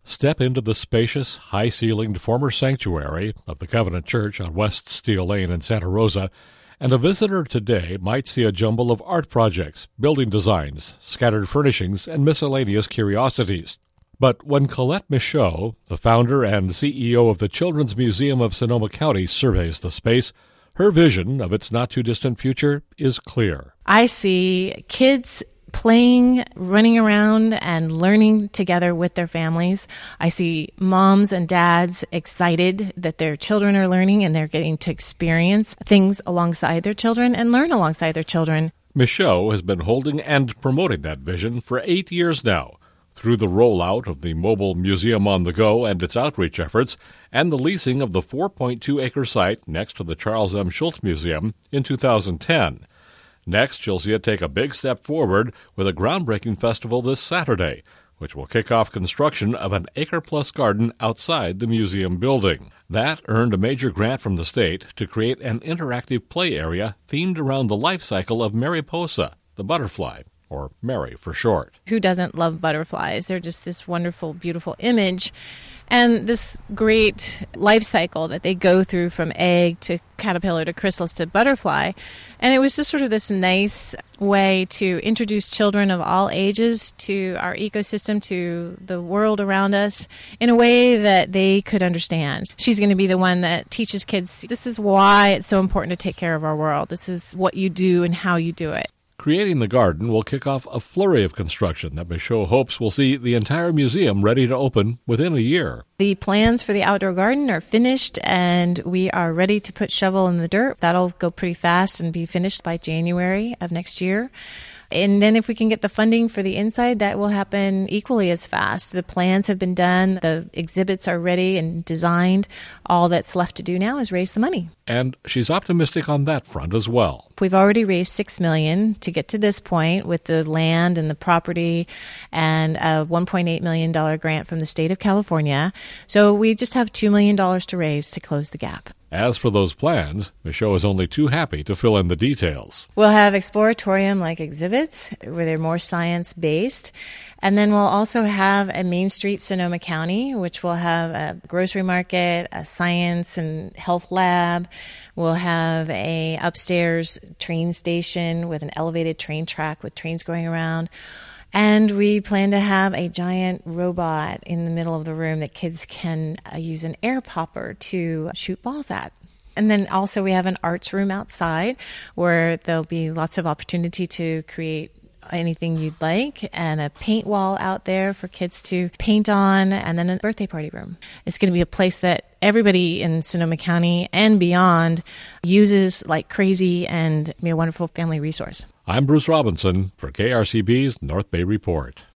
Step into the spacious, high-ceilinged former sanctuary of the Covenant Church on West Steel Lane in Santa Rosa, and a visitor today might see a jumble of art projects, building designs, scattered furnishings, and miscellaneous curiosities. But when Colette Michaud, the founder and CEO of the Children's Museum of Sonoma County, surveys the space, her vision of its not-too-distant future is clear. I see kids playing, running around, and learning together with their families. I see moms and dads excited that their children are learning and they're getting to experience things alongside their children and learn alongside their children. Michaud has been holding and promoting that vision for 8 years now, through the rollout of the mobile museum on the go and its outreach efforts, and the leasing of the 4.2-acre site next to the Charles M. Schulz Museum in 2010. Next, you'll see it take a big step forward with a groundbreaking festival this Saturday, which will kick off construction of an acre-plus garden outside the museum building. That earned a major grant from the state to create an interactive play area themed around the life cycle of Mariposa, the butterfly, or Mary for short. Who doesn't love butterflies? They're just this wonderful, beautiful image. And this great life cycle that they go through from egg to caterpillar to chrysalis to butterfly. And it was just sort of this nice way to introduce children of all ages to our ecosystem, to the world around us, in a way that they could understand. She's going to be the one that teaches kids, this is why it's so important to take care of our world. This is what you do and how you do it. Creating the garden will kick off a flurry of construction that Michaud hopes will see the entire museum ready to open within a year. The plans for the outdoor garden are finished, and we are ready to put shovel in the dirt. That'll go pretty fast and be finished by January of next year. And then if we can get the funding for the inside, that will happen equally as fast. The plans have been done. The exhibits are ready and designed. All that's left to do now is raise the money. And she's optimistic on that front as well. We've already raised $6 million to get to this point with the land and the property and a $1.8 million grant from the state of California. So we just have $2 million to raise to close the gap. As for those plans, Michaud is only too happy to fill in the details. We'll have exploratorium-like exhibits where they're more science-based. And then we'll also have a Main Street Sonoma County, which will have a grocery market, a science and health lab. We'll have a upstairs train station with an elevated train track with trains going around. And we plan to have a giant robot in the middle of the room that kids can use an air popper to shoot balls at. And then also we have an arts room outside where there'll be lots of opportunity to create anything you'd like, and a paint wall out there for kids to paint on, and then a birthday party room. It's going to be a place that everybody in Sonoma County and beyond uses like crazy and be a wonderful family resource. I'm Bruce Robinson for KRCB's North Bay Report.